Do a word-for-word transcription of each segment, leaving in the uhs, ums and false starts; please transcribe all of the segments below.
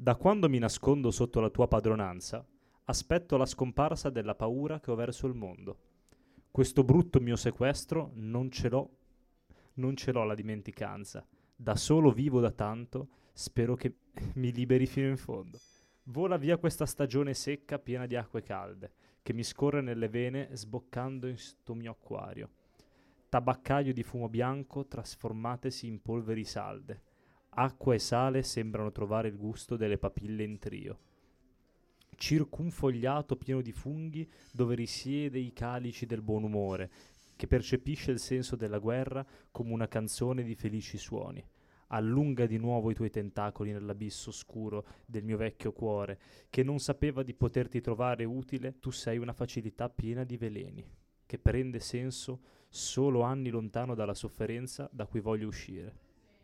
Da quando mi nascondo sotto la tua padronanza, aspetto la scomparsa della paura che ho verso il mondo. Questo brutto mio sequestro non ce l'ho, non ce l'ho la dimenticanza. Da solo vivo da tanto, spero che mi liberi fino in fondo. Vola via questa stagione secca piena di acque calde, che mi scorre nelle vene sboccando in sto mio acquario. Tabaccaio di fumo bianco trasformatesi in polveri salde. Acqua e sale sembrano trovare il gusto delle papille in trio. Circunfogliato pieno di funghi dove risiede i calici del buon umore, che percepisce il senso della guerra come una canzone di felici suoni. Allunga di nuovo i tuoi tentacoli nell'abisso oscuro del mio vecchio cuore, che non sapeva di poterti trovare utile. Tu sei una facilità piena di veleni, che prende senso solo anni lontano dalla sofferenza da cui voglio uscire.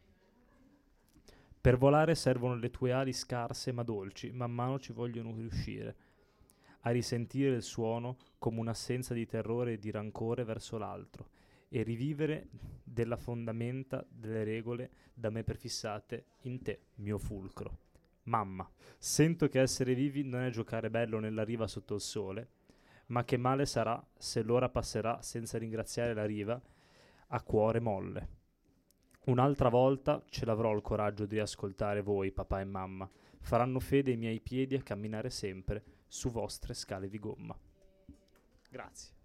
Per volare servono le tue ali scarse ma dolci, man mano ci vogliono riuscire a risentire il suono come un'assenza di terrore e di rancore verso l'altro, e rivivere della fondamenta delle regole da me prefissate in te, mio fulcro. Mamma, sento che essere vivi non è giocare bello nella riva sotto il sole, ma che male sarà se l'ora passerà senza ringraziare la riva a cuore molle. Un'altra volta ce l'avrò il coraggio di ascoltare voi, papà e mamma. Faranno fede i miei piedi a camminare sempre su vostre scale di gomma. Grazie.